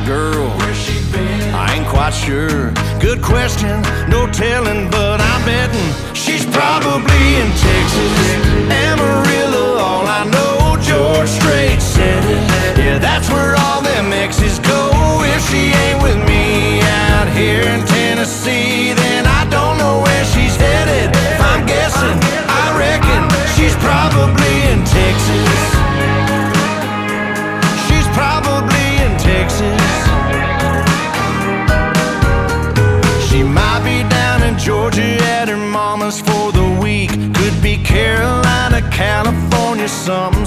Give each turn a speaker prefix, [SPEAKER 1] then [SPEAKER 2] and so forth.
[SPEAKER 1] girl. I ain't quite sure. Good question, no telling, but I'm betting she's probably in Texas. Amarillo, all I know, George Strait said it. Yeah, that's where all them exes go. If she ain't with me out here in Tennessee, then I don't know where she's headed. If I'm guessing, I reckon she's probably in Texas. She's probably in Texas. She might be down in Georgia at her mama's for the week. Could be Carolina, California, something